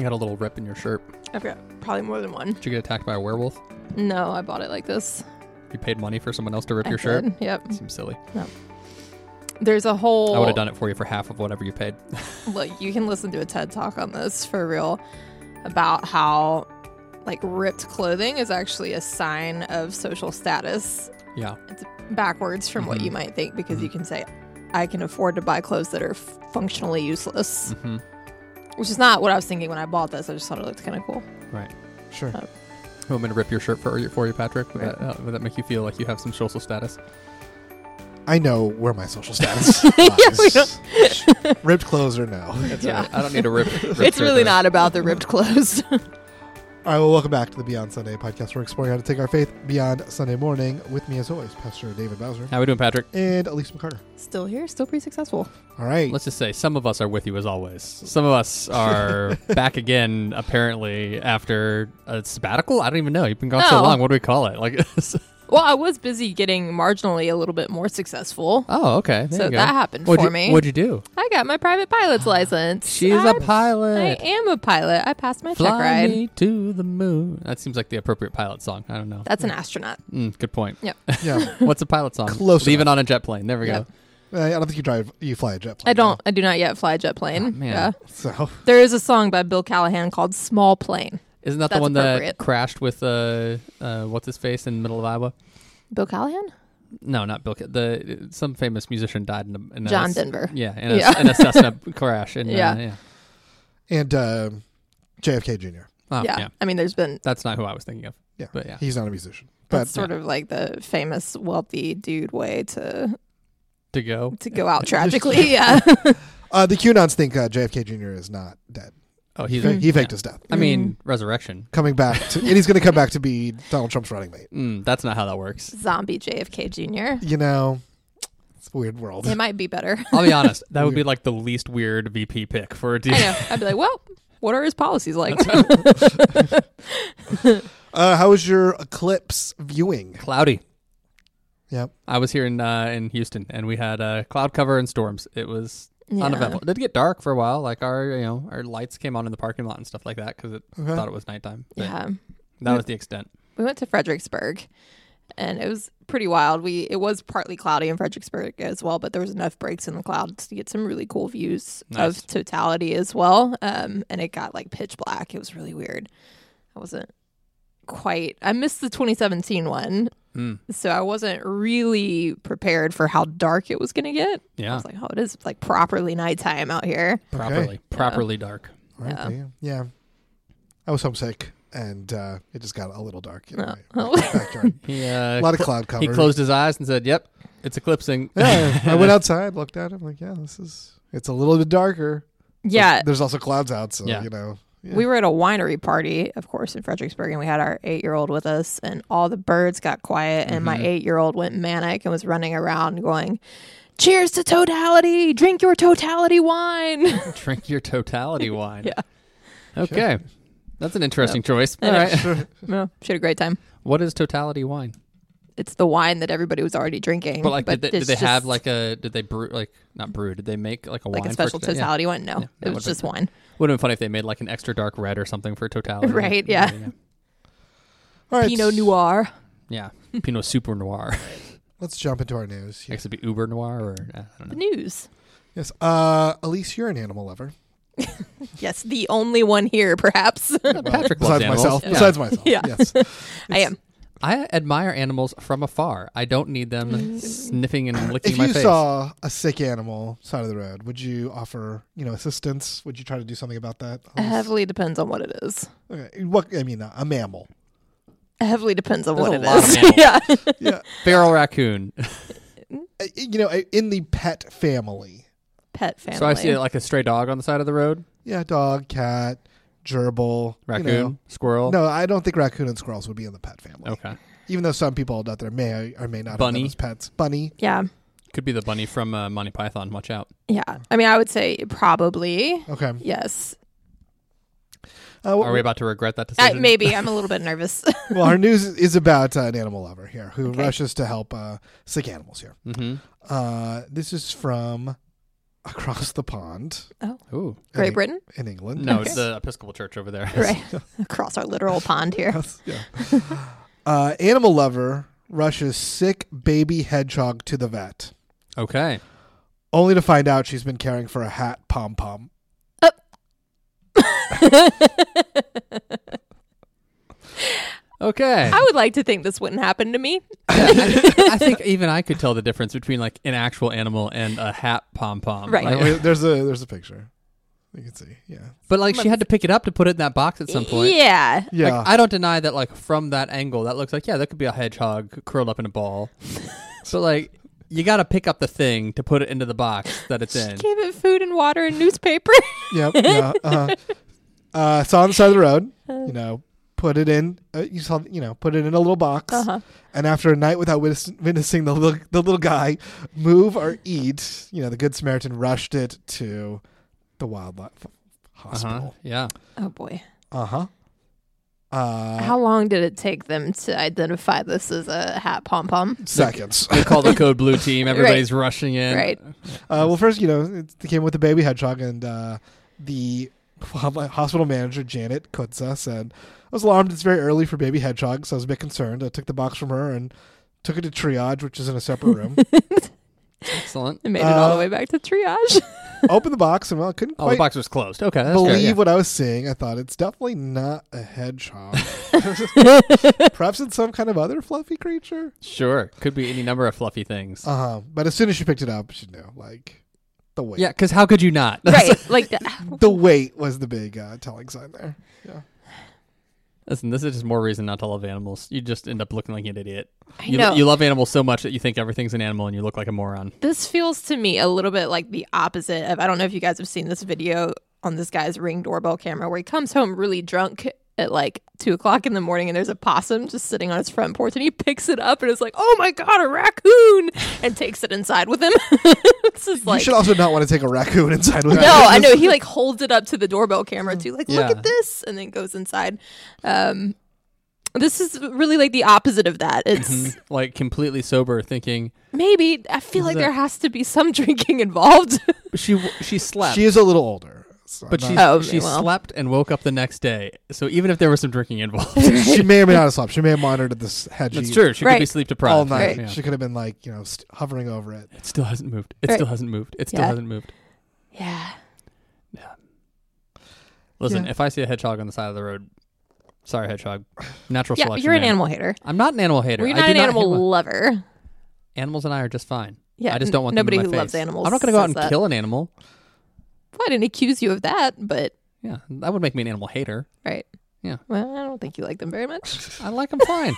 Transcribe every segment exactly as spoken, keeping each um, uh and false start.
got a little rip in your shirt. I've got probably more than one. Did you get attacked by a werewolf? No, I bought it like this. You paid money for someone else to rip I your did. shirt? Yep. Seems silly. No. There's a whole... I would have done it for you for half of whatever you paid. Look, you can listen to a TED Talk on this for real about how like ripped clothing is actually a sign of social status. Yeah. It's backwards from mm-hmm. what you might think because mm-hmm. you can say, I can afford to buy clothes that are f- functionally useless. Mm-hmm. Which is not what I was thinking when I bought this. I just thought it looked kind of cool. Right. Sure. Uh, you want me to rip your shirt for you, for you Patrick? Would, right. that, uh, would that make you feel like you have some social status? I know where my social status lies. Yeah, ripped clothes or no. It's yeah. right. I don't need to rip, rip It's really not about the ripped clothes. All right, well, welcome back to the Beyond Sunday podcast. We're exploring how to take our faith beyond Sunday morning. With me, as always, Pastor David Bowser. How we doing, Patrick? And Elise McCarter. Still here, still pretty successful. All right. Let's just say some of us are with you as always. Some of us are back again, apparently, after a sabbatical. I don't even know. You've been gone no. so long. What do we call it? Like, well, I was busy getting marginally a little bit more successful. Oh, okay. There so you go. that happened what'd for you, me. What'd you do? I got my private pilot's license. She's I'm, a pilot. I am a pilot. I passed my Fly check ride. me to the moon. That seems like the appropriate pilot song. I don't know. That's an astronaut. Mm, good point. Yep. Yeah. What's a pilot song? Close Leaving enough. on a jet plane. There we Yep. go. I don't think you drive. You fly a jet plane. I don't. No. I do not yet fly a jet plane. Oh, man. Yeah. So There is a song by Bill Callahan called "Small Plane." Isn't that That's the one that appropriate. crashed with uh, uh, what's his face in the middle of Iowa? Bill Callahan? No, not Bill. Ca- The some famous musician died in a, in a John Denver. Yeah, in a, Yeah. in a Cessna crash. In, Yeah. uh, yeah. and um, J F K Junior Oh, yeah. yeah. I mean, there's been That's not who I was thinking of. Yeah. But yeah. He's not a musician. But that's sort of like the famous wealthy dude way to To go. to go out tragically. Yeah. uh, the QAnons think uh, J F K Junior is not dead. Oh, He, he's fa- he faked yeah. his death. I mean, resurrection. Coming back to, and he's going to come back to be Donald Trump's running mate. Mm, that's not how that works. Zombie J F K Junior You know, it's a weird world. It might be better. I'll be honest. That would be like the least weird V P pick for a team. I know. I'd be like, well, what are his policies like? Uh, how was your eclipse viewing? Cloudy. Yep. I was here in uh, in Houston, and we had uh, cloud cover and storms. It was Yeah. uneventful. It did get dark for a while. Like our, you know, our lights came on in the parking lot and stuff like that because it Okay. thought it was nighttime. But Yeah. that was the extent. We went to Fredericksburg, and it was pretty wild. We It was partly cloudy in Fredericksburg as well, but there was enough breaks in the clouds to get some really cool views Nice. of totality as well. Um, and it got like pitch black. It was really weird. I wasn't quite... I missed the twenty seventeen one, Mm. so I wasn't really prepared for how dark it was going to get. I Yeah, was like, oh, it is like properly nighttime out here. properly, properly dark. Right, Yeah. yeah. yeah. I was homesick, and uh, it just got a little dark in Oh. my Oh. backyard. He uh, A lot of cl- cloud cover. He closed his eyes and said, "Yep, it's eclipsing." Yeah, I went outside, looked at it, I'm like, yeah, this is, it's a little bit darker. Yeah. But there's also clouds out, so, Yeah. you know. Yeah. We were at a winery party, of course, in Fredericksburg, and we had our eight-year-old with us, and all the birds got quiet, and my Mhm. eight-year-old went manic and was running around going, cheers to totality, drink your totality wine. Drink your totality wine. Yeah. Okay, that's an interesting choice. I All know. right. Well, she had a great time. What is totality wine? It's the wine that everybody was already drinking. But like, did they, did it's they have just like a? Did they brew like not brew? Did they make like a like wine a special for to- totality wine? No, Yeah, that it was would've just been- wine. Would have been funny if they made like an extra dark red or something for totality. Right, yeah. All right, Pinot Noir. Yeah, Pinot Super Noir. let's jump into our news. I guess it'd be Uber Noir or uh, I don't The know. news. Yes. Uh, Elise, you're an animal lover. Yes, the only one here, perhaps. Patrick loves Besides animals. myself. Yeah. Besides myself. Yeah. Yes. I am. I admire animals from afar. I don't need them sniffing and licking If my you face. saw a sick animal side of the road, would you offer, you know, assistance? Would you try to do something about that? Elise? Heavily depends on what it is. Okay. What I mean, uh, a mammal. Heavily depends on There's what a it lot of is. mammals. Yeah. Yeah. Feral raccoon. Uh, you know, uh, in the pet family. Pet family. So I see like a stray dog on the side of the road. Yeah, dog, cat, gerbil, Raccoon, You know. squirrel. No, I don't think raccoon and squirrels would be in the pet family. Okay. Even though some people out there may or may not Bunny. have them as pets. Bunny. Yeah. Could be the bunny from uh, Monty Python. Watch out. Yeah. I mean, I would say probably. Okay. Yes. Uh, Are we about to regret that I, decision? maybe. I'm a little bit nervous. well, our news is about uh, an animal lover here who Okay. rushes to help uh, sick animals here. Mm-hmm. Uh, this is from across the pond Ooh. Great in, Britain? in England. No, Okay. it's the Episcopal Church over there. Right. Across our literal pond here. Yes, yeah. uh, animal lover rushes sick baby hedgehog to the vet, Okay. only to find out she's been caring for a hat pom pom. Okay. I would like to think this wouldn't happen to me. I, I think even I could tell the difference between like an actual animal and a hat pom pom. Right. Uh, wait, there's a there's a picture. You can see. Yeah. But like she had to pick it up to put it in that box at some point. Yeah. Yeah. Like, I don't deny that like from that angle that looks like yeah that could be a hedgehog curled up in a ball. But like you got to pick up the thing to put it into the box that it's in. Gave it food and water and newspaper. Yep. Yeah. Uh-huh. Uh, it's on the side of the road. You know, put it in. Uh, you saw. You know, put it in a little box. Uh-huh. And after a night without witness- witnessing the little the little guy move or eat, you know, the Good Samaritan rushed it to the wildlife Uh-huh. hospital. Yeah. Oh, boy. Uh huh. Uh, How long did it take them to identify this as a hat pom pom? seconds. They call the code blue team. Everybody's rushing in. Right. Uh, well, first, you know, it came with the baby hedgehog, and uh, the hospital manager, Janet Kutza, said, I was alarmed. It's very early for baby hedgehogs, so I was a bit concerned. I took the box from her and took it to triage, which is in a separate room. Excellent. It made it all Uh, the way back to triage. Opened the box, and well, I couldn't Oh, the quite box was closed. Okay. That's believe fair, yeah. what I was seeing. I thought it's definitely not a hedgehog. Perhaps it's some kind of other fluffy creature. Sure. Could be any number of fluffy things. Uh huh. But as soon as she picked it up, she knew, like, the weight. Yeah, because how could you not? Right. Like, The weight was the big uh, telling sign there. Yeah. Listen, this is just more reason not to love animals. You just end up looking like an idiot. I You, know. you love animals so much that you think everything's an animal and you look like a moron. This feels to me a little bit like the opposite of, I don't know if you guys have seen this video on this guy's Ring doorbell camera where he comes home really drunk at like two o'clock in the morning and there's a possum just sitting on his front porch and he picks it up and is like, oh my God, a raccoon, and takes it inside with him. This is like, you should also not want to take a raccoon inside with no, you. I know. He like holds it up to the doorbell camera too, like, Yeah. look at this, and then goes inside. Um, this is really like the opposite of that. It's Mhm. Like completely sober, thinking maybe, I feel like Is there that- has to be some drinking involved. she she slept, She is a little older. So but I'm she not- Oh, she well. slept and woke up the next day. So even if there was some drinking involved, she may or may not have slept. She may have monitored this hedge that's true. She could be Right. sleep all deprived. night. Yeah. She could have been like, you know, st- hovering over it. It still hasn't moved. It Right. still hasn't moved. It still Yeah. hasn't moved. Yeah. Listen, Yeah. if I see a hedgehog on the side of the road, sorry, hedgehog. Natural Yeah, selection. you're an man. animal hater. I'm not an animal hater. Well, you're I not do an animal hate my- lover. Animals and I are just fine. Yeah, I just don't want them in nobody my who face. loves animals. I'm not going to go out says and that. kill an animal. Well, I didn't accuse you of that, but Yeah, that would make me an animal hater. right. Yeah. Well, I don't think you like them very much. I like them fine.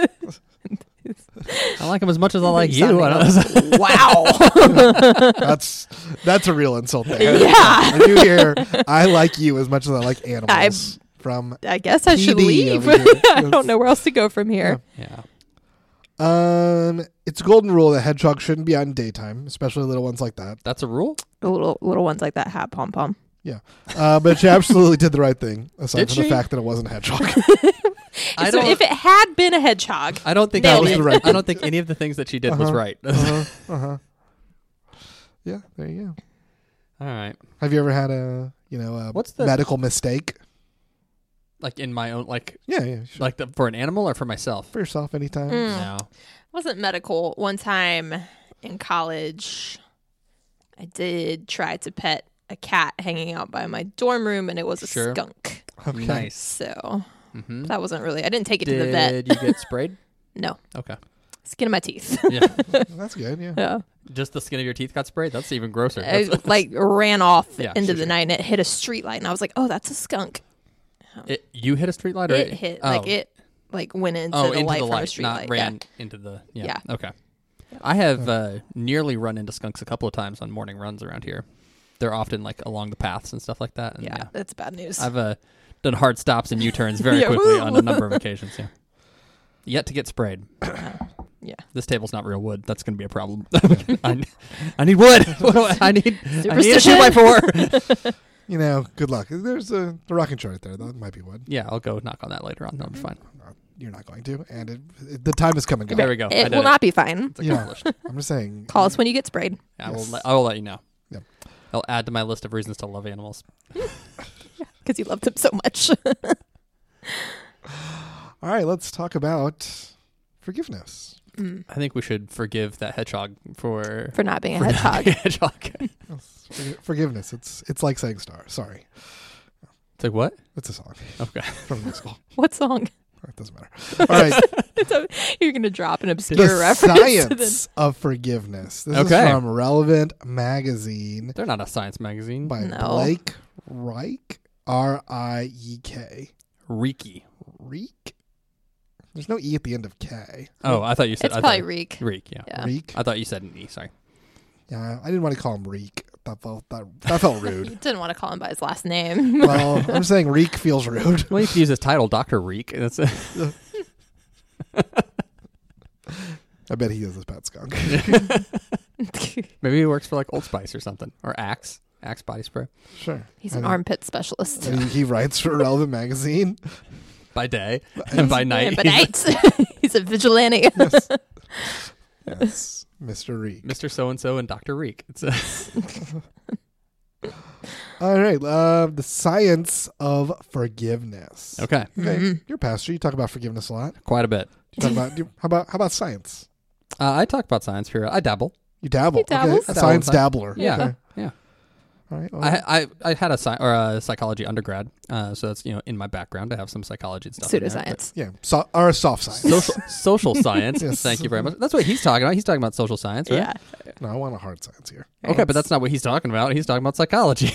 I like them as much as I like you. Sounding I don't- like- wow. That's that's a real insult there. Yeah. When you hear, I like you as much as I like animals from I guess I should P D leave. over here. I don't know where else to go from here. yeah. Um, it's a golden rule that hedgehogs shouldn't be out in daytime, especially little ones like that. That's a rule? The little little ones like that hat pom pom. Yeah, uh, but she absolutely did the right thing, aside Did from she? the fact that it wasn't a hedgehog. I So don't, if it had been a hedgehog, I don't think Nailed any, it. The right I don't think any of the things that she did was Uh-huh. right. uh-huh, uh-huh. Yeah, there you go. All right. Have you ever had a you know a What's the- medical mistake? Like in my own, like, Yeah, yeah, sure. like the, for an animal or for myself? for yourself anytime. Mm. No. wasn't medical. One time in college, I did try to pet a cat hanging out by my dorm room, and it was a Sure. skunk. Okay. Nice. So Mm-hmm. that wasn't really. I didn't take it to the vet. Did you get sprayed? No, Okay. skin of my teeth. Yeah. That's good. Yeah. Yeah. Just the skin of your teeth got sprayed? That's even grosser. I That's- like ran off Yeah, into sure, the sure. night, and it hit a street light, and I was like, "Oh, that's a skunk." it, you hit a street light? Or It hit oh. like it like went into oh, the into light the from a light, street not light. ran into the. Yeah. Yeah. Okay. I have uh, nearly run into skunks a couple of times on morning runs around here. They're often like along the paths and stuff like that. And, Yeah, yeah. yeah, that's bad news. I've uh, done hard stops and U-turns very Yeah, quickly woo. on a number of occasions. Yeah. Yet to get sprayed. Yeah. This table's not real wood. That's going to be a problem. I, I need wood. What do I, I need. I need a two Superstition. by four. You know, good luck. There's a the rocking chair right there. That might be wood. Yeah, I'll go knock on that later on. That'll be fine. No, you're not going to, and it, it, the time has come and gone. There we go. I It did will it. not be fine. It's Yeah. accomplished. I'm just saying. Call us when you get sprayed. I will. Yes. Let, I will let you know. I'll add to my list of reasons to love animals. Because you loved him so much. All right, let's talk about forgiveness. Mm. I think we should forgive that hedgehog for For not being a for not hedgehog. being a hedgehog. Yes, forgi- forgiveness. It's it's like saying star. Sorry, It's like what? it's a song Okay. from the musical. What song? It doesn't matter. All right, It's a, you're going to drop an obscure the reference. science of forgiveness. This Okay. is from Relevant Magazine They're not a science magazine. by No. Blake Reich, R I E K. Reiki. Reek. There's no e at the end of K. Oh, I thought you said It's I probably thought, Reek. Reek. Yeah. Yeah. Reek. I thought you said an e. Sorry. Yeah, I didn't want to call him Reek. That felt that, that felt You rude. didn't want to call him by his last name. Well, I'm saying Reek feels rude. Well, you could use his title, Doctor Reek. That's a I bet he is a pet skunk. Maybe he works for like Old Spice or something, or Axe, Axe body spray Sure. He's an And- armpit specialist. and he, he writes for Relevant Magazine. by day and by night. And by night, he's a vigilante. Yes. Yes. Mister Reek. Mister So and So and Doctor Reek. It's a, All right. Uh, the science of forgiveness. okay, Okay. Mhm. You're a pastor. You talk about forgiveness a lot. quite a bit. You talk about you, how about how about science? Uh, I talk about science here. I dabble. You dabble. He dabbles. Okay. A I dabble science in dabbler. Yeah, Okay. yeah. All right. Well, I, I I had a sci- or a psychology undergrad, uh, so that's you know in my background. I have some psychology and stuff. in there, but- Pseudoscience. yeah. So, or a soft science. Social, social science. Yes. Thank you very much. That's what he's talking about. He's talking about social science, right? Yeah. No, I want a hard science here. Okay, but that's not what he's talking about. He's talking about psychology.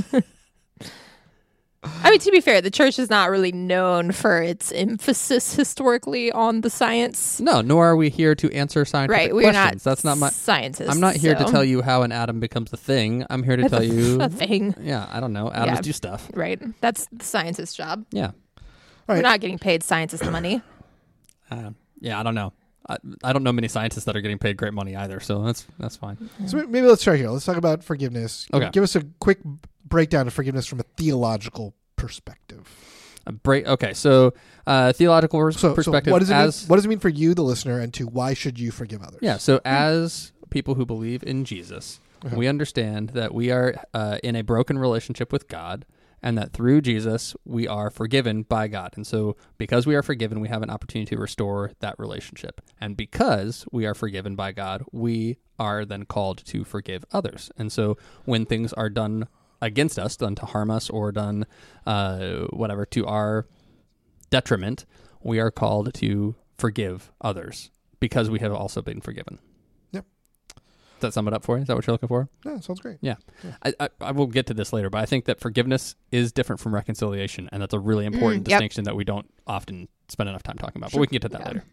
I mean, to be fair, the church is not really known for its emphasis historically on the science. No, nor are we here to answer scientific Right, we're not questions. That's not my. scientists. I'm not here to so- tell you how an atom becomes a thing. I'm here to tell you. a thing. Yeah, I don't know. Atoms Yeah. do stuff. Right. That's the scientist's job. Yeah. All We're right. not getting paid scientist money. Uh, yeah, I don't know. I, I don't know many scientists that are getting paid great money either, so that's that's fine. So maybe let's start here. Let's talk about forgiveness. Okay. Give us a quick breakdown of forgiveness from a theological perspective. A break. Okay, so uh, theological pers- So, so perspective what does it as mean? What does it mean for you, the listener, and to why should you forgive others? yeah. So as people who believe in Jesus, Okay. we understand that we are uh, in a broken relationship with God, and that through Jesus we are forgiven by God. And so because we are forgiven, we have an opportunity to restore that relationship. And because we are forgiven by God, we are then called to forgive others. And so when things are done against us, done to harm us, or done uh, whatever to our detriment, we are called to forgive others because we have also been forgiven. Yep. Does that sum it up for you? Is that what you're looking for? Yeah, sounds great. Yeah. I, I, I will get to this later, but I think that forgiveness is different from reconciliation, and that's a really important Mm, yep. distinction that we don't often spend enough time talking about. Sure. But we can get to that Yeah. later.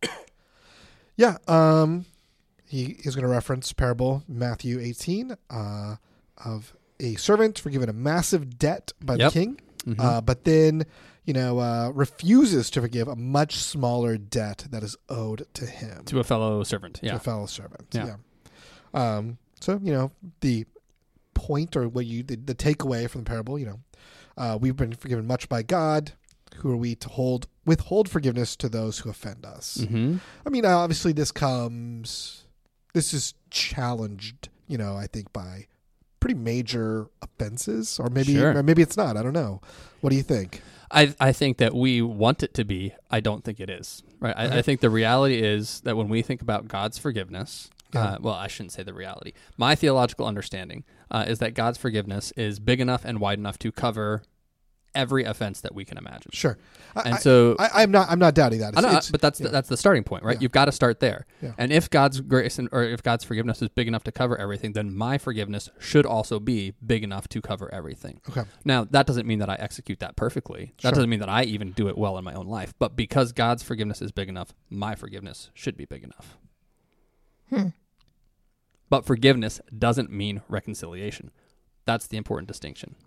Yeah. Um, he is going to reference parable Matthew eighteen uh, of a servant forgiven a massive debt by Yep. the king, Mhm. uh, but then you know uh, refuses to forgive a much smaller debt that is owed to him. to a fellow servant. to Yeah. a fellow servant. Yeah. Yeah. Um, so you know the point or what you the, the takeaway from the parable. You know, uh, we've been forgiven much by God. Who are we to hold withhold forgiveness to those who offend us? Mm-hmm. I mean, obviously, this comes. This is challenged. You know, I think by pretty major offenses, or maybe Sure. or maybe it's not. I don't know. What do you think? I, I think that we want it to be. I don't think it is. Right. I, Okay. I think the reality is that when we think about God's forgiveness, Yeah. uh, well, I shouldn't say the reality. My theological understanding uh, is that God's forgiveness is big enough and wide enough to cover every offense that we can imagine. Sure. I, And I- so, I, I'm not. I'm not doubting that. I know, It's- but that's yeah. the, that's the starting point, right? Yeah. You've got to start there. Yeah. And if God's grace and, or if God's forgiveness is big enough to cover everything, then my forgiveness should also be big enough to cover everything. Okay. Now, that doesn't mean that I execute that perfectly. That Sure. doesn't mean that I even do it well in my own life. But because God's forgiveness is big enough, my forgiveness should be big enough. Hmm. But forgiveness doesn't mean reconciliation. That's the important distinction.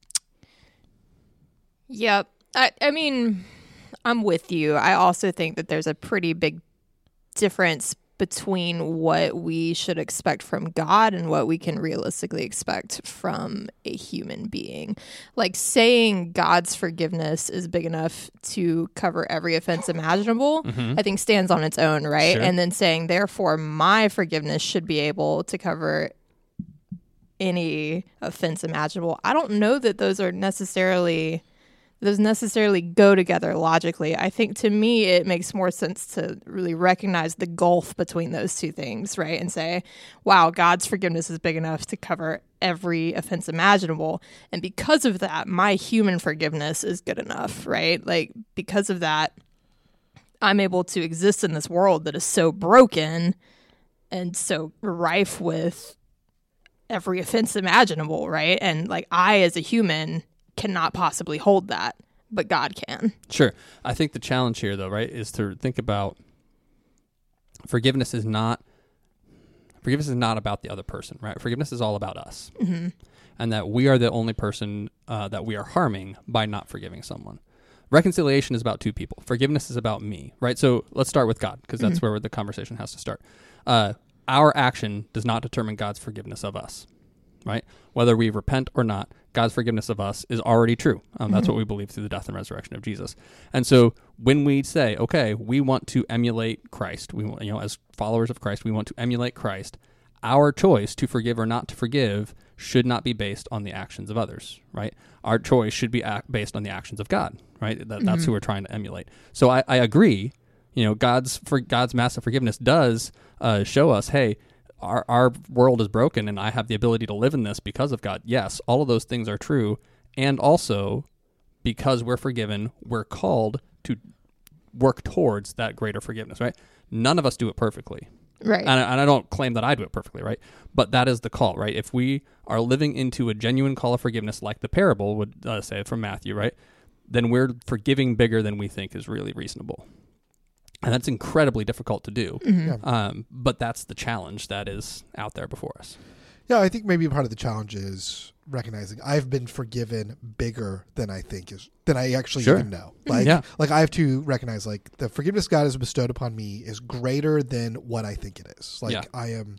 Yep. I, I mean, I'm with you. I also think that there's a pretty big difference between what we should expect from God and what we can realistically expect from a human being. Like saying God's forgiveness is big enough to cover every offense imaginable, I think stands on its own, right? Sure. And then saying, therefore, my forgiveness should be able to cover any offense imaginable. I don't know that those are necessarily those necessarily go together logically. I think to me it makes more sense to really recognize the gulf between those two things, right? And say, wow, God's forgiveness is big enough to cover every offense imaginable. And because of that, my human forgiveness is good enough, right? Like, because of that, I'm able to exist in this world that is so broken and so rife with every offense imaginable, right? And like, I as a human cannot possibly hold that, but God can. Sure. I think the challenge here, though, right, is to think about forgiveness is not forgiveness is not about the other person, right? Forgiveness is all about us, Mm-hmm. and that we are the only person uh, that we are harming by not forgiving someone. Reconciliation is about two people. Forgiveness is about me, right? So let's start with God, because that's Mm-hmm. where the conversation has to start. Uh, our action does not determine God's forgiveness of us, right? Whether we repent or not, God's forgiveness of us is already true. Um, that's Mm-hmm. what we believe through the death and resurrection of Jesus. And so when we say, okay, we want to emulate Christ, we want, you know, as followers of Christ, we want to emulate Christ, our choice to forgive or not to forgive should not be based on the actions of others, right? Our choice should be act- based on the actions of God, right? That, that's Mm-hmm. who we're trying to emulate. So I, I agree, you know, God's for God's massive forgiveness does uh, show us, hey, Our our world is broken, and I have the ability to live in this because of God. Yes, all of those things are true, and also because we're forgiven, we're called to work towards that greater forgiveness. Right? None of us do it perfectly, Right. and I, and I don't claim that I do it perfectly. Right? But that is the call. Right? If we are living into a genuine call of forgiveness, like the parable would uh, say from Matthew, right? Then we're forgiving bigger than we think is really reasonable. And that's incredibly difficult to do. Mm-hmm. Yeah. Um, but that's the challenge that is out there before us. Yeah, I think maybe part of the challenge is recognizing I've been forgiven bigger than I think is than I actually Sure. even know. Like, Yeah. like I have to recognize like the forgiveness God has bestowed upon me is greater than what I think it is. Like Yeah. I am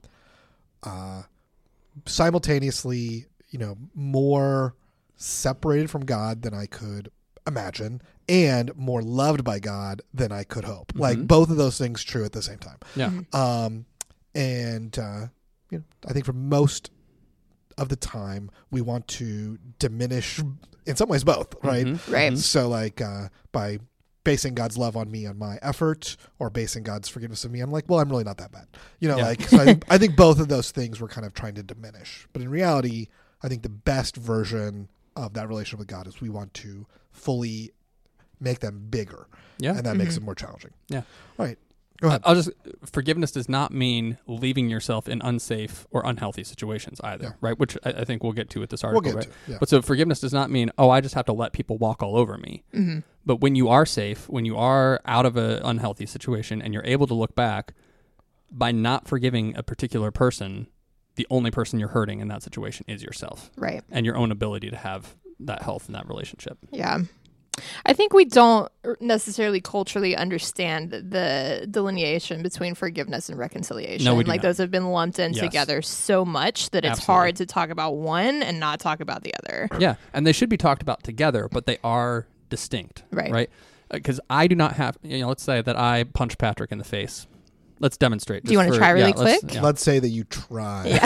uh, simultaneously, you know, more separated from God than I could imagine, and more loved by God than I could hope. Mhm. Like both of those things true at the same time. Yeah. Mhm. Um, and uh, you know, I think for most of the time, we want to diminish, in some ways, both, right? Mhm. Right. Mhm. So, like uh, by basing God's love on me on my effort, or basing God's forgiveness of me, I'm like, well, I'm really not that bad, you know. Yeah. Like, so I think, I think both of those things we're kind of trying to diminish, but in reality, I think the best version of that relationship with God is we want to fully make them bigger, Yeah. and that makes Mhm. it more challenging. Yeah. All right. Go ahead. I'll just forgiveness does not mean leaving yourself in unsafe or unhealthy situations either, Yeah. right? Which I, I think we'll get to with this We'll article, get right? to it. Yeah. But so forgiveness does not mean, oh, I just have to let people walk all over me. Mm-hmm. But when you are safe, when you are out of an unhealthy situation and you're able to look back, by not forgiving a particular person, the only person you're hurting in that situation is yourself Right. and your own ability to have that health in that relationship. Yeah. I think we don't necessarily culturally understand the delineation between forgiveness and reconciliation. No, we do like not. those have been lumped in Yes. together so much that it's Absolutely. hard to talk about one and not talk about the other. Yeah, and they should be talked about together, but they are distinct, Right. Right? Because I do not have, you know, let's say that I punch Patrick in the face. Let's demonstrate. Do you just wanna for- try really yeah, let's- quick? yeah. Let's say that you try. Yeah.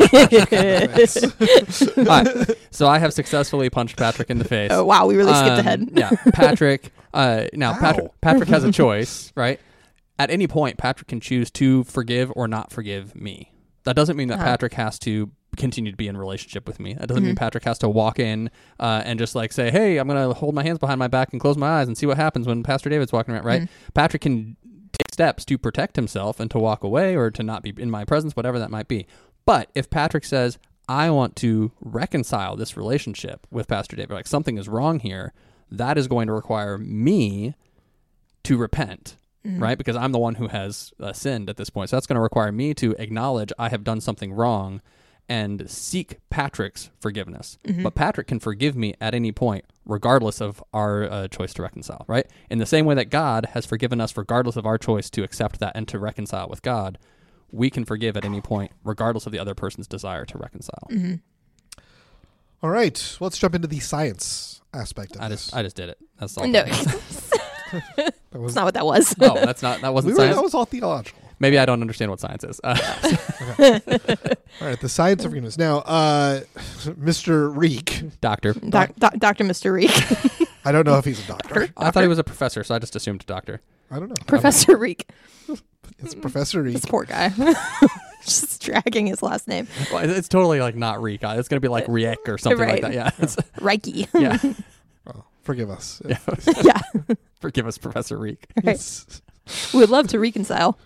All right. So I have successfully punched Patrick in the face. Oh, wow. We really skipped Um, ahead. yeah, Patrick. Uh, now, Ow. Patrick. Patrick has a choice, right? At any point, Patrick can choose to forgive or not forgive me. That doesn't mean that Uh-huh. Patrick has to continue to be in a relationship with me. That doesn't mean Mhm. Patrick has to walk in uh, and just like say, "Hey, I'm going to hold my hands behind my back and close my eyes and see what happens when Pastor David's walking around." Right? Mhm. Patrick can take steps to protect himself and to walk away or to not be in my presence, whatever that might be. But if Patrick says, I want to reconcile this relationship with Pastor David, like something is wrong here, that is going to require me to repent, Mhm. right? Because I'm the one who has uh, sinned at this point. So that's going to require me to acknowledge I have done something wrong and seek Patrick's forgiveness. Mhm. But Patrick can forgive me at any point, regardless of our uh, choice to reconcile, right? In the same way that God has forgiven us, regardless of our choice to accept that and to reconcile with God, we can forgive at any point, regardless of the other person's desire to reconcile. Mhm. All right. Let's jump into the science aspect of I this. just, I just did it. That's all. No, that is. that was, that's not what that was. No, that's not. That we wasn't were, science. that was all theological. Maybe I don't understand what science is. Uh, All right, the science of forgiveness. Now, uh, Mister Reek, doctor. Doc, doc, Doctor Mister Reek. I don't know if he's a doctor. I thought he was a professor, so I just assumed doctor. I don't know. Professor Reek. It's Professor Reek. This poor guy. Just dragging his last name. Well, it- it's totally like not Reek. It's going to be like Riek or something Right. like that. Yeah. It's- Reiki. yeah. Oh, forgive us. Yeah. Yeah. Forgive us, Professor Reek. Right. It's- We would love to reconcile.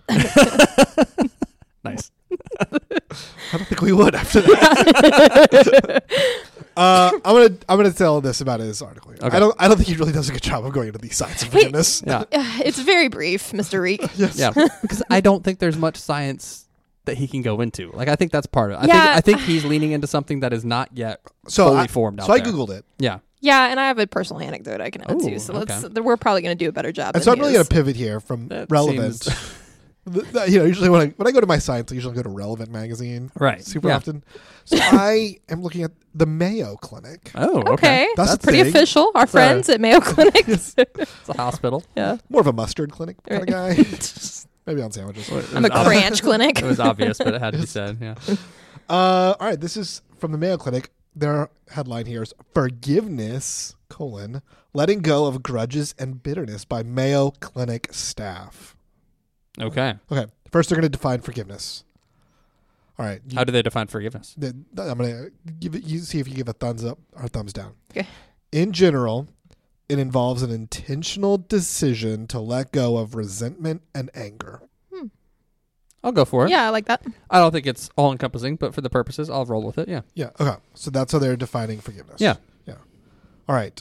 Nice. I don't think we would after that. uh, I'm gonna I'm gonna tell this about his article. Here. Okay. I don't I don't think he really does a good job of going into the science of Hey- forgiveness. Yeah. It's very brief, Mister Reek. Yes. Yeah. Because I don't think there's much science that he can go into. Like, I think that's part of it. I Yeah. think I think he's leaning into something that is not yet So fully I, formed out so I there. googled it, Yeah. Yeah, and I have a personal anecdote I can add Ooh, too. So let's. okay. We're probably going to do a better job. and than so I'm he really is. gonna pivot here from That relevant. seems- The- the- you know, usually when I when I go to my science, I usually go to Relevant magazine Right. super Yeah. often. So I am looking at the Mayo Clinic. Oh, okay. Okay, That's that's a pretty thing. official. Our friends at Mayo Clinic. It's a hospital. Yeah, More of a mustard clinic kind of guy. Maybe on sandwiches. It I'm a was ob- Cranch Clinic. It was obvious, but it had to be said. Yeah. Uh, all right, this is from the Mayo Clinic. Their headline here is "Forgiveness: colon letting go of grudges and bitterness by Mayo Clinic staff." Okay. Okay, first they're going to define forgiveness. All right, you, How do they define forgiveness? the, I'm going to give it. You see if you give a thumbs up or thumbs down. Okay. In general, it involves an intentional decision to let go of resentment and anger. I'll go for it. Yeah, I like that. I don't think it's all encompassing, but for the purposes, I'll roll with it. Yeah. Yeah. Okay. So that's how they're defining forgiveness. Yeah. Yeah. All right.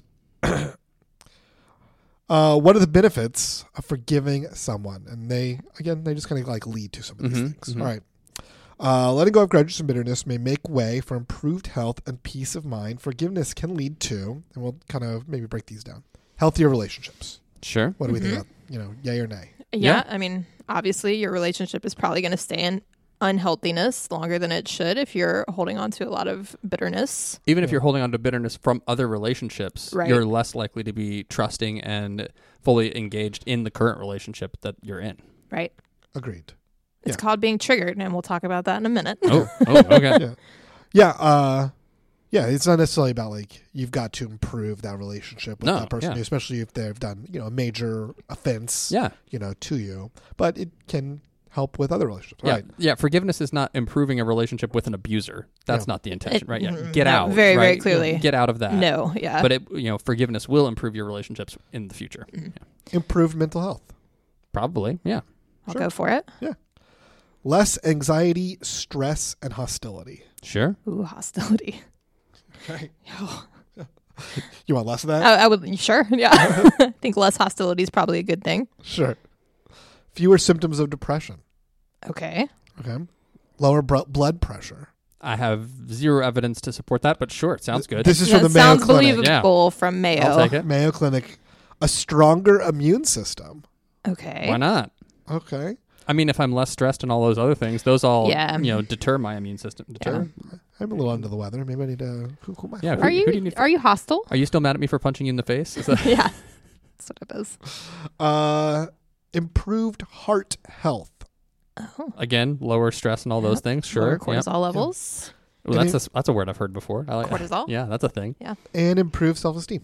uh, what are the benefits of forgiving someone? And they, again, they just kind of like lead to some of these Mhm, things. mhm. All right. Uh, letting go of grudges and bitterness may make way for improved health and peace of mind. Forgiveness can lead to, and we'll kind of maybe break these down, healthier relationships. Sure. What do we think Mhm. about, you know, yay or nay? Yeah, I mean, obviously, your relationship is probably going to stay in unhealthiness longer than it should if you're holding on to a lot of bitterness. Even if Yeah. you're holding on to bitterness from other relationships, Right. you're less likely to be trusting and fully engaged in the current relationship that you're in. Right? Agreed. It's Yeah. called being triggered, and we'll talk about that in a minute. Oh, oh okay. Yeah. Yeah. Uh, yeah. It's not necessarily about like you've got to improve that relationship with No, that person, yeah. especially if they've done, you know, a major offense, Yeah. you know, to you. But it can help with other relationships. Yeah. Right. Yeah. Forgiveness is not improving a relationship with an abuser. That's Yeah. not the intention, It- right? Yeah. mm, Get no, out. very, very right? clearly. Get out of that. No, yeah. But it, you know, forgiveness will improve your relationships in the future. Mm. Yeah. Improved mental health. Probably. Yeah. I'll sure. go for it. Less anxiety, stress, and hostility. Sure. Ooh, hostility. Okay. Oh, You want less of that? I, I would, sure, yeah. I think less hostility is probably a good thing. Sure. Fewer symptoms of depression. Okay. Okay. Lower br- blood pressure. I have zero evidence to support that, but sure, it sounds good. This is That from the Mayo sounds Clinic. believable from Mayo. I'll take it. Mayo Clinic. A stronger immune system. Okay. Why not? Okay. I mean, if I'm less stressed and all those other things, those all, Yeah. you know, deter my immune system. Deter? I'm a little under the weather. Maybe I need to. Who, who am I Yeah, for? Are Who- who do you you need for- are you hostile? Are you still mad at me for punching you in the face? Is that- Yeah. That's what it is. Uh, improved heart health. Oh. Again, lower stress and all those Yep. things. Sure. Lower Yep. cortisol levels. Well, that's a, that's a word I've heard before. I like Cortisol? Yeah, that's a thing. And improved self-esteem.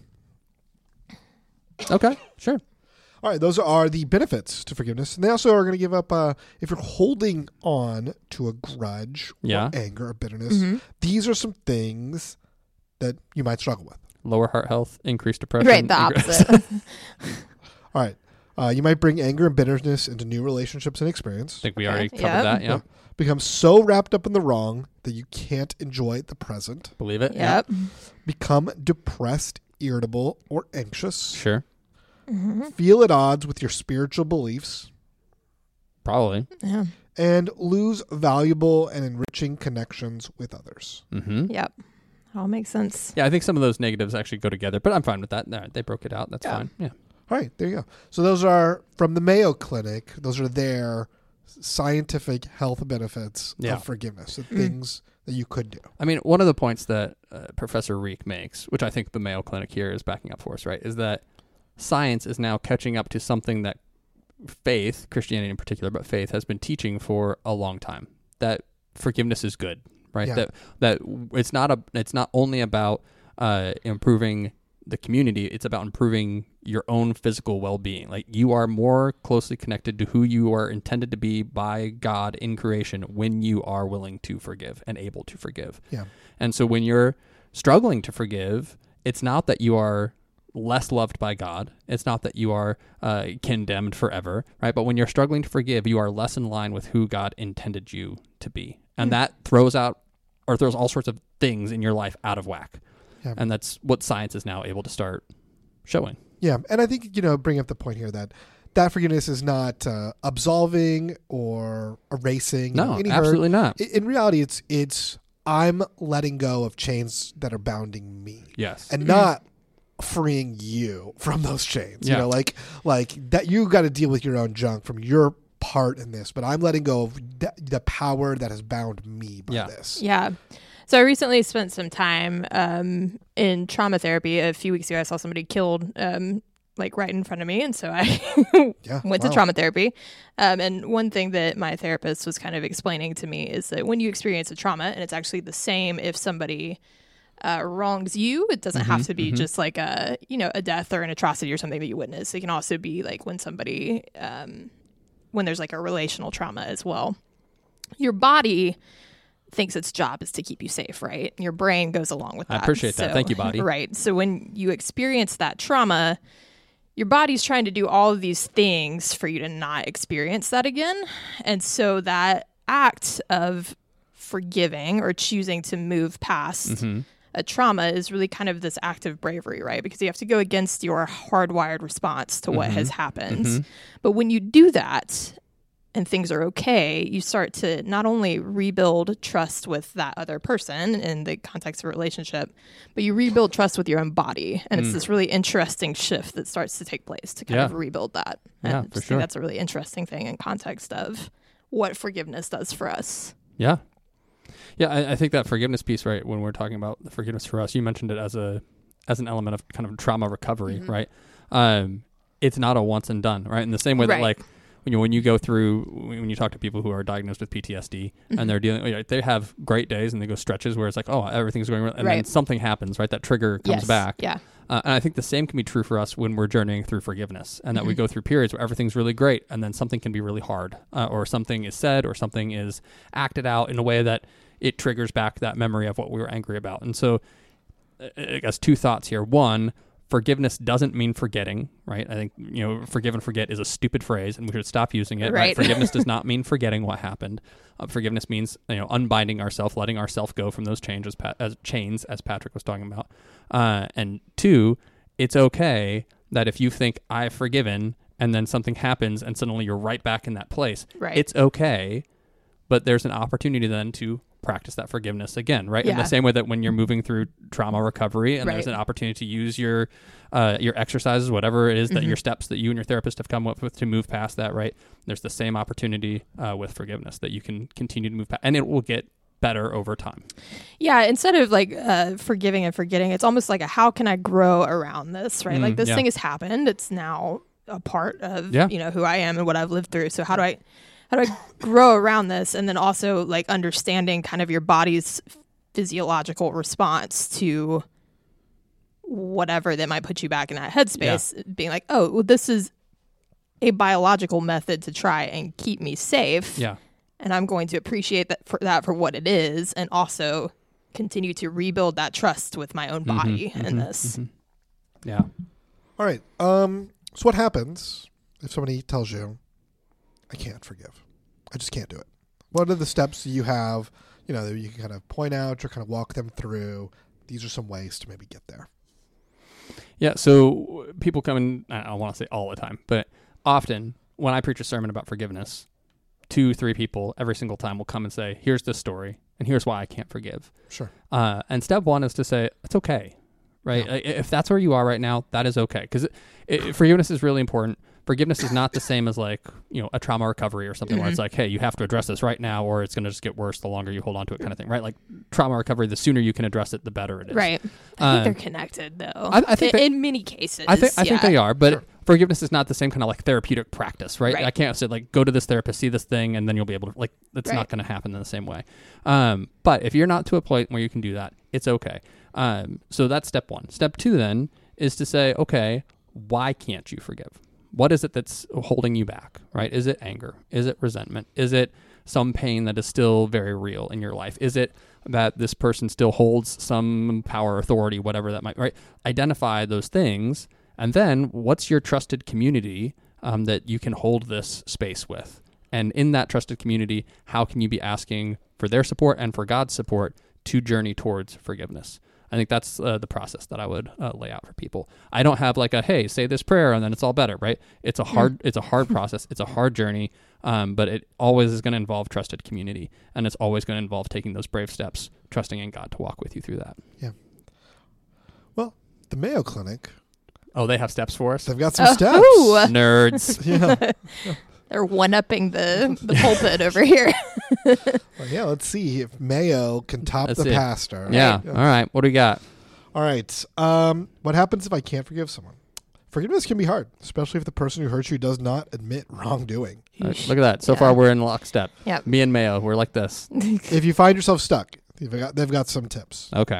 Okay, sure. All right, those are the benefits to forgiveness. And they also are going to give up, uh, if you're holding on to a grudge Yeah. or anger or bitterness, Mhm. these are some things that you might struggle with. Lower heart health, increased depression. Right, the incre- opposite. All right. Uh, you might bring anger and bitterness into new relationships and experience. I think we Okay, already covered yep. that. Yeah. Yeah. Become so wrapped up in the wrong that you can't enjoy the present. Believe it. Yep. Become depressed, irritable, or anxious. Sure. Mhm. Feel at odds with your spiritual beliefs. Probably. Yeah. And lose valuable and enriching connections with others. Mm-hmm. Yep. All makes sense. Yeah, I think some of those negatives actually go together, but I'm fine with that. No, they broke it out. That's Yeah. fine. Yeah. All right, there you go. So those are from the Mayo Clinic. Those are their scientific health benefits Yeah. of forgiveness, the Mm. things that you could do. I mean, one of the points that uh, Professor Reek makes, which I think the Mayo Clinic here is backing up for us, right, is that science is now catching up to something that faith, Christianity in particular, but faith has been teaching for a long time that forgiveness is good, right? Yeah. That that it's not a it's not only about uh, improving the community, it's about improving your own physical well-being. Like, you are more closely connected to who you are intended to be by God in creation when you are willing to forgive and able to forgive. Yeah. And so when you're struggling to forgive, it's not that you are less loved by God. It's not that you are uh, condemned forever, right? But when you're struggling to forgive, you are less in line with who God intended you to be. And Yeah. that throws out or throws all sorts of things in your life out of whack. Yeah. And that's what science is now able to start showing. Yeah, and I think, you know, bring up the point here that that forgiveness is not uh, absolving or erasing. No, any hurt. absolutely not. I- In reality, it's it's I'm letting go of chains that are bounding me, Yes. and not freeing you from those chains. Yeah. You know, like like that you got to deal with your own junk from your part in this, but I'm letting go of the, the power that has bound me by Yeah. this. Yeah. So I recently spent some time um, in trauma therapy. A few weeks ago, I saw somebody killed um, like right in front of me. And so I Yeah, went wow. to trauma therapy. Um, and one thing that my therapist was kind of explaining to me is that when you experience a trauma, and it's actually the same if somebody uh, wrongs you, it doesn't have Mhm, to be mhm. just like a, you know, a death or an atrocity or something that you witness. It can also be like when somebody, um, when there's like a relational trauma as well. Your body thinks its job is to keep you safe, right? Your brain goes along with I that. appreciate that. Thank you, body. Right. So when you experience that trauma, your body's trying to do all of these things for you to not experience that again. And so that act of forgiving or choosing to move past Mm-hmm. a trauma is really kind of this act of bravery, right? Because you have to go against your hardwired response to what Mhm. has happened. Mhm. But when you do that and things are okay, you start to not only rebuild trust with that other person in the context of a relationship, but you rebuild trust with your own body. And it's Mm. this really interesting shift that starts to take place to kind Yeah. of rebuild that. And Yeah, I for just sure. think that's a really interesting thing in context of what forgiveness does for us. Yeah. Yeah, I, I think that forgiveness piece, right, when we're talking about the forgiveness for us, you mentioned it as a as an element of kind of trauma recovery, Mhm. right? Um, it's not a once and done, right? In the same way that Right. like when you when you go through when you talk to people who are diagnosed with P T S D Mhm. and they're dealing, you know, they have great days and they go stretches where it's like, oh, everything's going well, and then Right. something happens, right? That trigger comes Yes. back. Yeah. Uh, and I think the same can be true for us when we're journeying through forgiveness, and that we Mhm. go through periods where everything's really great, and then something can be really hard, uh, or something is said, or something is acted out in a way that it triggers back that memory of what we were angry about. And so, uh, I guess two thoughts here. One, forgiveness doesn't mean forgetting, right? I think, you know, forgive and forget is a stupid phrase, and we should stop using it. Right? Right. Forgiveness does not mean forgetting what happened. Uh, forgiveness means, you know, unbinding ourselves, letting ourselves go from those changes, as chains, as Patrick was talking about. Uh, and two, it's okay that if you think I've forgiven and then something happens and suddenly you're right back in that place, Right. it's okay, but there's an opportunity then to practice that forgiveness again, right? In Yeah. the same way that when you're moving through trauma recovery and there's Right. an opportunity to use your uh, your exercises, whatever it is that Mhm. your steps that you and your therapist have come up with to move past that, right? There's the same opportunity uh, with forgiveness that you can continue to move past, and it will get better over time. Yeah, instead of like uh, forgiving and forgetting, it's almost like a how can I grow around this, right? Mm, like this yeah. thing has happened. It's now a part of Yeah. you know who I am and what I've lived through. So how do I how do I grow around this? And then also like understanding kind of your body's physiological response to whatever that might put you back in that headspace, being like, oh, well, this is a biological method to try and keep me safe. Yeah. And I'm going to appreciate that for that for what it is, and also continue to rebuild that trust with my own body Mhm, in mhm, this. mhm. Yeah. All right. Um. So what happens if somebody tells you, "I can't forgive. I just can't do it"? What are the steps you have? You know, that you can kind of point out or kind of walk them through. These are some ways to maybe get there. Yeah, so people come in, I don't want to say all the time, but often when I preach a sermon about forgiveness, two, three people every single time will come and say, here's this story, and here's why I can't forgive. Sure. Uh, and step one is to say, it's okay, right? Yeah. I- If that's where you are right now, that is okay. Because forgiveness is really important. Forgiveness is not the same as like, you know, a trauma recovery or something where it's Mhm. like, hey, you have to address this right now or it's going to just get worse the longer you hold on to it kind of thing, right? Like trauma recovery, the sooner you can address it, the better it is. Right. I think Uh, they're connected, though. I- I think in, they- in many cases. I think I think yeah. they are, but Sure. forgiveness is not the same kind of like therapeutic practice, right? Right. I can't say like go to this therapist, see this thing, and then you'll be able to like. That's Right. not going to happen in the same way. Um, but if you're not to a point where you can do that, it's okay. Um, so that's step one. Step two then is to say, okay, why can't you forgive? What is it that's holding you back, right? Is it anger? Is it resentment? Is it some pain that is still very real in your life? Is it that this person still holds some power, authority, whatever that might, right? Identify those things. And then what's your trusted community um, that you can hold this space with? And in that trusted community, how can you be asking for their support and for God's support to journey towards forgiveness? I think that's uh, the process that I would uh, lay out for people. I don't have like a, hey, say this prayer and then it's all better, right? It's a hard, it's a hard process. It's a hard journey, um, but it always is going to involve trusted community, and it's always going to involve taking those brave steps, trusting in God to walk with you through that. Yeah. Well, the Mayo Clinic, Oh, they have steps for us? they've got some Oh, steps. ooh. Nerds. Yeah. They're one-upping the, the pulpit over here. Well, yeah, let's see if Mayo can top Let's the see it. pastor. Yeah. All right. What do we got? All right. Um, what happens if I can't forgive someone? Forgiveness can be hard, especially if the person who hurts you does not admit wrongdoing. All right, look at that. So Yeah. far, we're in lockstep. Yep. Me and Mayo, we're like this. If you find yourself stuck, they've got, they've got some tips. Okay.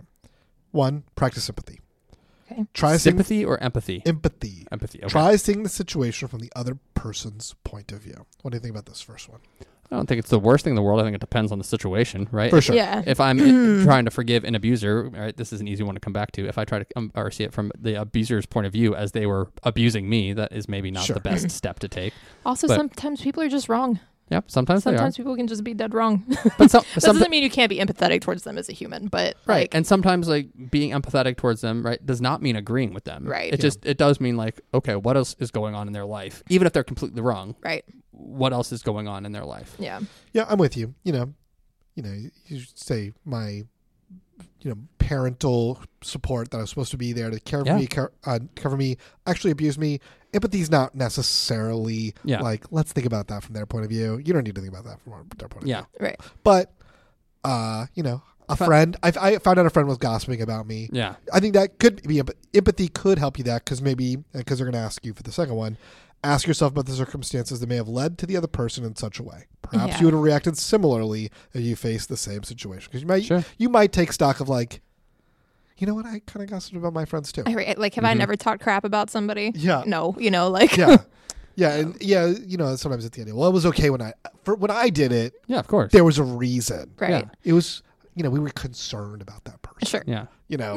One, practice sympathy. Okay. Try seeing Sympathy or empathy? empathy. Empathy. Okay. Try seeing the situation from the other person's point of view. What do you think about this first one? I don't think it's the worst thing in the world. I think it depends on the situation, right? For sure. Yeah. If I'm in- trying to forgive an abuser, right, this is an easy one to come back to. If I try to um, or see it from the abuser's point of view as they were abusing me, that is maybe not Sure. the best step to take. Also, But- sometimes people are just wrong. Yep, sometimes, Sometimes people can just be dead wrong. they are. But some, That some, doesn't mean you can't be empathetic towards them as a human, but right, like, and sometimes like being empathetic towards them, right, does not mean agreeing with them. Right. It Yeah. just it does mean like, okay, what else is going on in their life, even if they're completely wrong. right. What else is going on in their life? Yeah. Yeah, I'm with you. You know, you know, you say my, you know, parental support that I was supposed to be there to care for Yeah. me, care, uh, cover me, actually abuse me. Empathy's not necessarily Yeah. like, let's think about that from their point of view. You don't need to think about that from our, their point of Yeah. view. Right. But, uh, you know, a Fi- friend, I, I found out a friend was gossiping about me. Yeah. I think that could be emp- empathy could help you that because maybe because they're going to ask you for the second one. Ask yourself about the circumstances that may have led to the other person in such a way. Perhaps Yeah. you would have reacted similarly if you faced the same situation. Because you might Sure. you might take stock of like, you know what, I kind of gossiped about my friends too. Right. Like, have I Mhm. never talked crap about somebody? Yeah, No. You know, like, yeah, yeah, and yeah. You know, sometimes it's the idea. Well, it was okay when I for when I did it. Yeah, of course. There was a reason. right. Yeah. It was you know we were concerned about that person. Sure. Yeah. You know,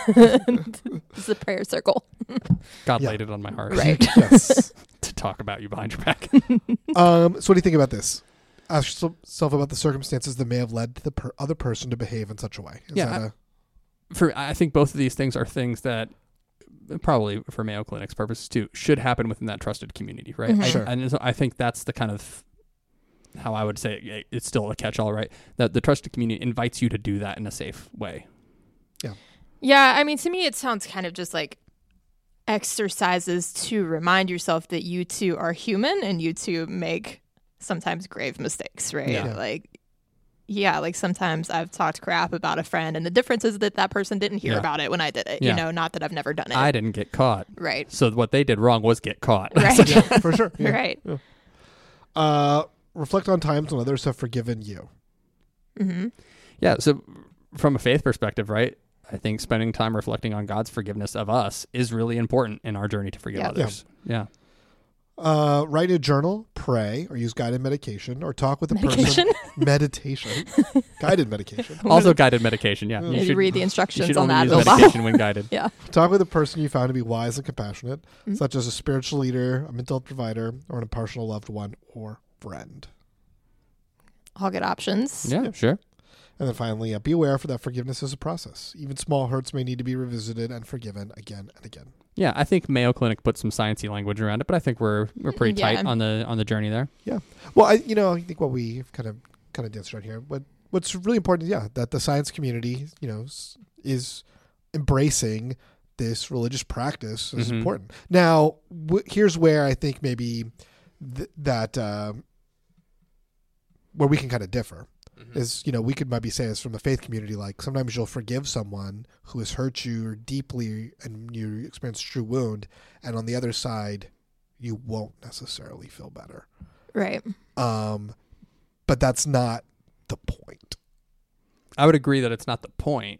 It's the prayer circle. God Yeah. laid it on my heart Right. yes. to talk about you behind your back. Um, so what do you think about this? Ask yourself about the circumstances that may have led the per- other person to behave in such a way. Is Yeah, that I- a- For I think both of these things are things that probably for Mayo Clinic's purposes too should happen within that trusted community, right? Mhm. I, Sure. And so I think that's the kind of how I would say it, it's still a catch-all, right? That the trusted community invites you to do that in a safe way. Yeah. I mean, to me, it sounds kind of just like exercises to remind yourself that you too are human and you too make sometimes grave mistakes, right? Yeah. Like, yeah, like sometimes I've talked crap about a friend, and the difference is that that person didn't hear Yeah. about it when I did it. Yeah. You know, not that I've never done it. I didn't get caught. right. So what they did wrong was get caught. Right. yeah, for sure. Yeah. Right. Uh, reflect on times when others have forgiven you. Mm-hmm. Yeah, so from a faith perspective, right? I think spending time reflecting on God's forgiveness of us is really important in our journey to forgive Yeah. others. Yeah. Uh, write a journal, pray, or use guided medication, or talk with a Medication. person. Meditation. Guided medication. Also guided medication, yeah. Yeah. You, should read the you instructions should on only that use little bottle. medication when guided. Yeah. Talk with a person you found to be wise and compassionate, Mhm. such as a spiritual leader, a mental health provider, or an impartial loved one or friend. All good options. Yeah, sure. And then finally, uh, be aware for that forgiveness is a process. Even small hurts may need to be revisited and forgiven again and again. Yeah, I think Mayo Clinic put some sciencey language around it, but I think we're we're pretty Yeah. tight on the on the journey there. Well, I you know I think what we kind of kind of danced around here, but what's really important, yeah, that the science community, you know, s- is embracing this religious practice is Mhm. important. Now, w- here's where I think maybe th- that um, where we can kind of differ. Mm-hmm. Is, you know, we could maybe say this from the faith community, like sometimes you'll forgive someone who has hurt you deeply and you experience true wound, and on the other side, you won't necessarily feel better. Right. Um, but that's not the point. I would agree that it's not the point.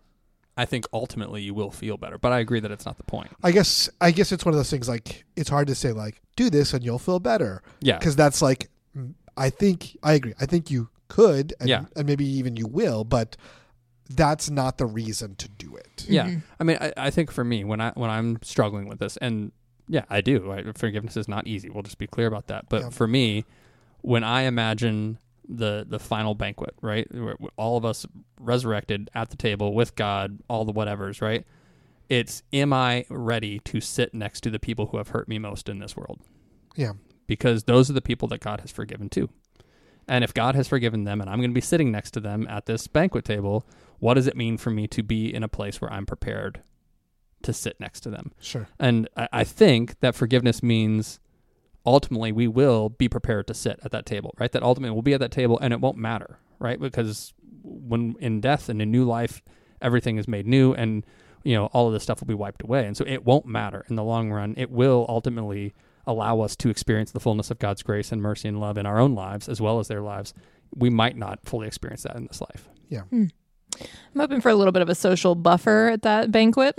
I think ultimately you will feel better, but I agree that it's not the point. I guess I guess it's one of those things, like, it's hard to say, like, do this and you'll feel better. Yeah. Because that's like, I think, I agree. I think you could, and, yeah. and maybe even you will, but that's not the reason to do it. Yeah. Mm-hmm. I mean, I, I think for me, when, I, when I'm struggling with this, and yeah, I do. I, forgiveness is not easy. We'll just be clear about that. But yeah. for me, when I imagine the the final banquet, right? All of us resurrected at the table with God, all the whatevers, right? It's, am I ready to sit next to the people who have hurt me most in this world? Yeah. Because those are the people that God has forgiven too. And if God has forgiven them and I'm going to be sitting next to them at this banquet table, what does it mean for me to be in a place where I'm prepared to sit next to them? Sure. And I, I think that forgiveness means ultimately we will be prepared to sit at that table, right? That ultimately we'll be at that table and it won't matter, right? Because when in death and in new life, everything is made new and, you know, all of this stuff will be wiped away. And so it won't matter in the long run. It will ultimately allow us to experience the fullness of God's grace and mercy and love in our own lives as well as their lives. We might not fully experience that in this life. Yeah. Hmm. I'm hoping for a little bit of a social buffer at that banquet.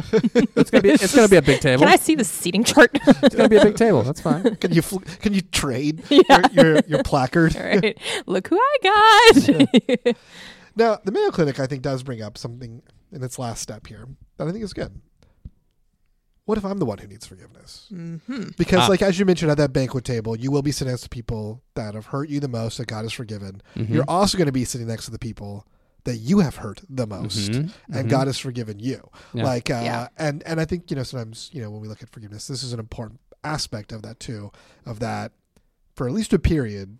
It's gonna be it's gonna be a big table. Can I see the seating chart? It's gonna be a big table. That's fine. Can you fl- can you trade Yeah. your, your your placard? All right. Look who I got. Yeah. Now, the Mayo Clinic, I think, does bring up something in its last step here that I think is good. What if I'm the one who needs forgiveness? Mm-hmm. Because, Ah. like, as you mentioned at that banquet table, you will be sitting next to people that have hurt you the most, that God has forgiven. Mhm. You're also going to be sitting next to the people that you have hurt the most, Mhm. and Mhm. God has forgiven you. Yeah. Like, uh, Yeah. and and I think, you know, sometimes, you know, when we look at forgiveness, this is an important aspect of that too. Of that, for at least a period,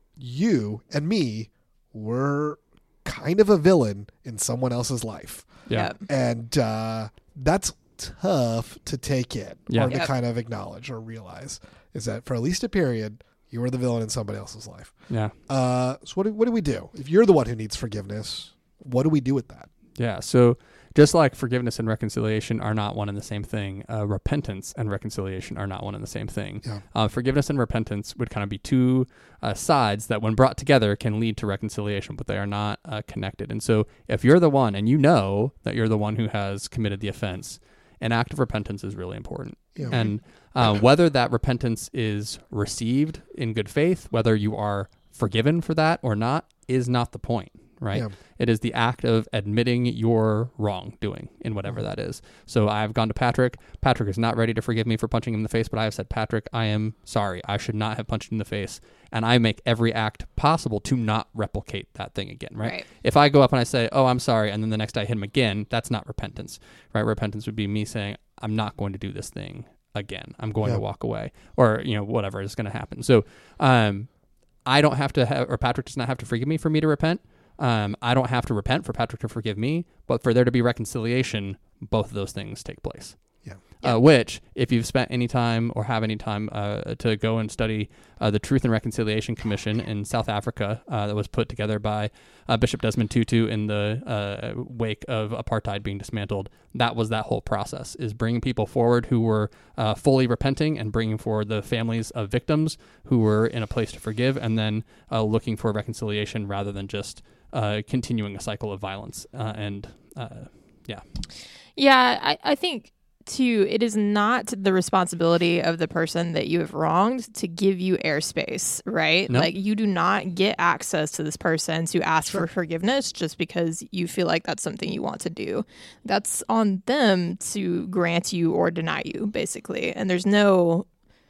you and me were kind of a villain in someone else's life, Yeah. Yep. and uh, that's tough to take in Yeah. or to Yep. kind of acknowledge or realize. Is that for at least a period, you were the villain in somebody else's life. Yeah. Uh, so what do, what do we do if you're the one who needs forgiveness? What do we do with that? Yeah. So just like forgiveness and reconciliation are not one and the same thing, uh, repentance and reconciliation are not one and the same thing. Yeah. Uh, forgiveness and repentance would kind of be two uh, sides that when brought together can lead to reconciliation, but they are not uh, connected. And so if you're the one and you know that you're the one who has committed the offense, an act of repentance is really important. Yeah. And uh, whether that repentance is received in good faith, whether you are forgiven for that or not, is not the point, right? Yeah. It is the act of admitting your wrongdoing in whatever that is. So I've gone to Patrick. Patrick is not ready to forgive me for punching him in the face, but I have said, Patrick, I am sorry. I should not have punched him in the face. And I make every act possible to not replicate that thing again, right? Right. If I go up and I say, oh, I'm sorry, and then the next day I hit him again, that's not repentance, right? Repentance would be me saying, I'm not going to do this thing again. I'm going Yeah. to walk away, or, you know, whatever is going to happen. So um, I don't have to have, or Patrick does not have to forgive me for me to repent. Um, I don't have to repent for Patrick to forgive me, but for there to be reconciliation, both of those things take place. Yeah. Uh, which, if you've spent any time or have any time uh, to go and study uh, the Truth and Reconciliation Commission in South Africa uh, that was put together by uh, Bishop Desmond Tutu in the uh, wake of apartheid being dismantled, that was that whole process, is bringing people forward who were uh, fully repenting and bringing forward the families of victims who were in a place to forgive, and then uh, looking for reconciliation rather than just uh, continuing a cycle of violence. Uh, and uh, yeah. Yeah, I, I think, too, it is not the responsibility of the person that you have wronged to give you airspace, right? No. Like, you do not get access to this person to ask for forgiveness just because you feel like that's something you want to do. That's on them to grant you or deny you, basically. And there's no,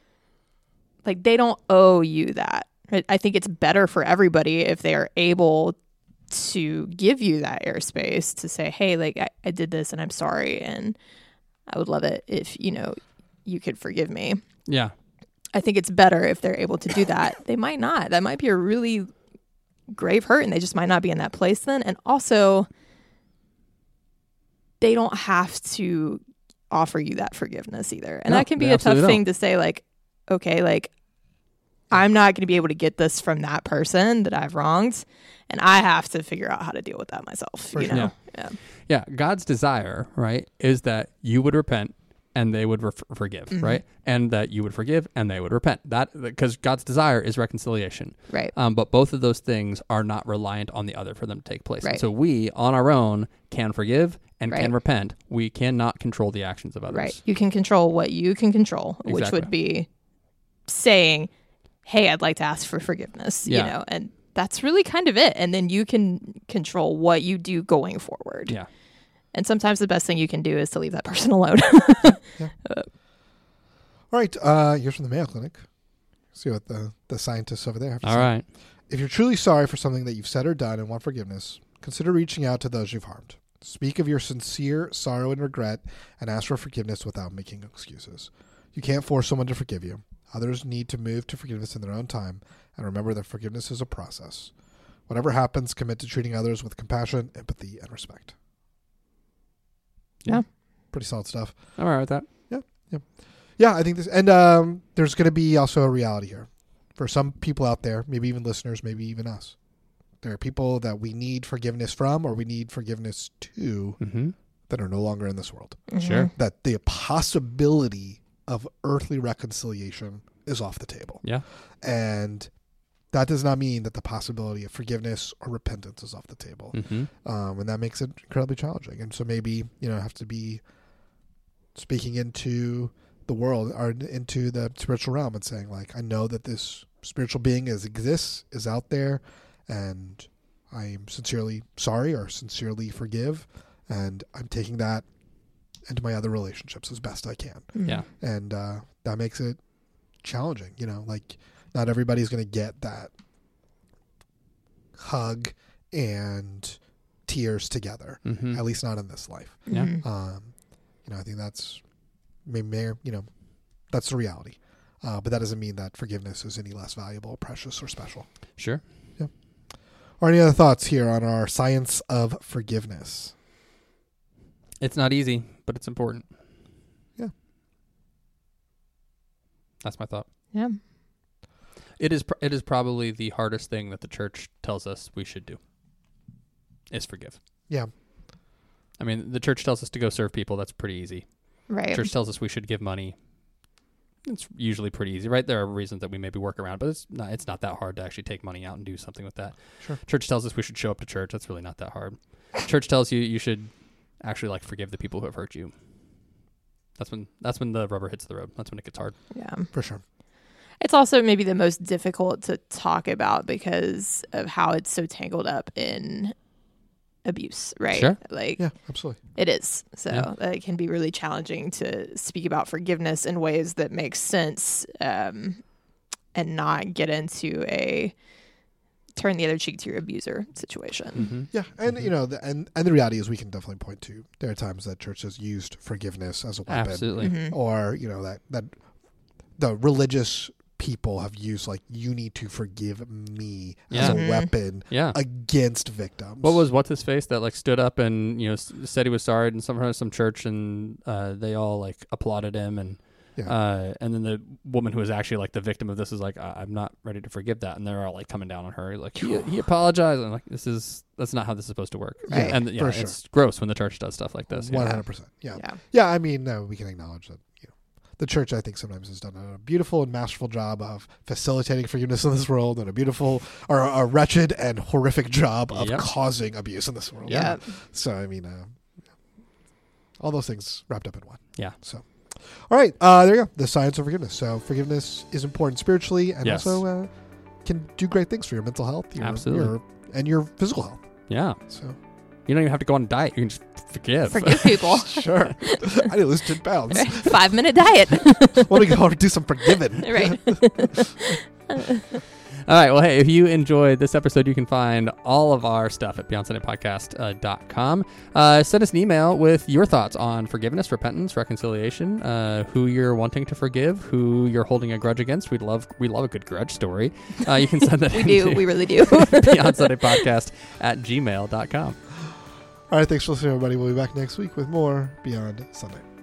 like, they don't owe you that. Right? I think it's better for everybody if they are able to give you that airspace to say, hey, like, I, I did this and I'm sorry, and I would love it if, you know, you could forgive me. Yeah. I think it's better if they're able to do that. They might not. That might be a really grave hurt, and they just might not be in that place then. And also, they don't have to offer you that forgiveness either. And No, that can be they a tough absolutely thing don't. to say, like, okay, like, I'm not going to be able to get this from that person that I've wronged. and I have to figure out how to deal with that myself. For you sure. know, Yeah. yeah. Yeah, God's desire, right, is that you would repent and they would ref- forgive, Mhm. right? And that you would forgive and they would repent. That because God's desire is reconciliation. Right. Um, but both of those things are not reliant on the other for them to take place. And Right. so we, on our own, can forgive and Right. can repent. We cannot control the actions of others. Right. You can control what you can control, which Exactly. would be saying, "Hey, I'd like to ask for forgiveness." Yeah. You know, and that's really kind of it. And then you can control what you do going forward. Yeah. And sometimes the best thing you can do is to leave that person alone. All right, uh, here's from the Mayo Clinic. See what the, the scientists over there have to All say. right. If you're truly sorry for something that you've said or done and want forgiveness, consider reaching out to those you've harmed. Speak of your sincere sorrow and regret and ask for forgiveness without making excuses. You can't force someone to forgive you. Others need to move to forgiveness in their own time, and remember that forgiveness is a process. Whatever happens, commit to treating others with compassion, empathy, and respect. Yeah. Pretty solid stuff. I'm all right with that. Yeah, I think this, and um, there's going to be also a reality here for some people out there, maybe even listeners, maybe even us. There are people that we need forgiveness from, or we need forgiveness to, Mm-hmm. that are no longer in this world. Mhm. Sure. That the possibility of earthly reconciliation is off the table, Yeah. and that does not mean that the possibility of forgiveness or repentance is off the table, Mm-hmm. um, and that makes it incredibly challenging. And so maybe you know have to be speaking into the world or into the spiritual realm and saying, like, I know that this spiritual being is exists, is out there, and I am sincerely sorry or sincerely forgive, and I'm taking that into my other relationships as best I can. Mhm. Yeah. And uh, that makes it challenging, you know, like not everybody's going to get that hug and tears together, Mm-hmm. at least not in this life. Yeah. Mhm. Um, you know, I think that's maybe, you know, that's the reality. Uh, but that doesn't mean that forgiveness is any less valuable, precious, or special. Sure. Or any other thoughts here on our science of forgiveness? It's not easy, but it's important. Yeah. That's my thought. Yeah. It is. Pr- it is probably the hardest thing that the church tells us we should do. Is forgive. Yeah. I mean, the church tells us to go serve people. That's pretty easy. Right. Church tells us we should give money. It's usually pretty easy, right? There are reasons that we maybe work around, but it's not. It's not that hard to actually take money out and do something with that. Sure. Church tells us we should show up to church. That's really not that hard. Church tells you you should actually like forgive the people who have hurt you. That's when. That's when the rubber hits the road. That's when it gets hard. Yeah. For sure. It's also maybe the most difficult to talk about because of how it's so tangled up in abuse, right? Sure. Like Yeah, absolutely. it is. So Yeah. it can be really challenging to speak about forgiveness in ways that make sense um, and not get into a turn the other cheek to your abuser situation. Mm-hmm. Yeah, and Mhm. you know, the, and and the reality is, we can definitely point to there are times that church has used forgiveness as a weapon, Absolutely. Mhm. or you know that that the religious people have used like you need to forgive me as Yeah. a Mhm. weapon Yeah. against victims. What was what's his face that like stood up and you know s- said he was sorry in some some church and uh, they all like applauded him and Yeah. uh, and then the woman who was actually like the victim of this is like I- I'm not ready to forgive that and they're all like coming down on her like he, he apologized and like this is that's not how this is supposed to work. Right. And yeah, for sure. it's gross when the church does stuff like this. One Yeah. hundred percent. Yeah. Yeah. Yeah, I mean, no, we can acknowledge that, you know, the church, I think, sometimes has done a beautiful and masterful job of facilitating forgiveness in this world, and a beautiful or a wretched and horrific job of Yep. causing abuse in this world. Yeah. Yeah. So, I mean, uh, all those things wrapped up in one. Yeah. So, all right, uh, there you go. The science of forgiveness. So, forgiveness is important spiritually, and Yes. also uh, can do great things for your mental health, your, Absolutely. your, and your physical health. Yeah. So, You don't even have to go on a diet. You can just forgive. Forgive people. sure. I need to lose ten pounds. Five minute diet. Want to go to do some forgiving. Right. All right. Well, hey, if you enjoyed this episode, you can find all of our stuff at beyond sunday podcast dot com. Uh, send us an email with your thoughts on forgiveness, repentance, reconciliation, uh, who you're wanting to forgive, who you're holding a grudge against. We'd love we love a good grudge story. Uh, you can send that We do. into We really do. beyond sunday podcast at gmail dot com. All right, thanks for listening, everybody. We'll be back next week with more Beyond Sunday.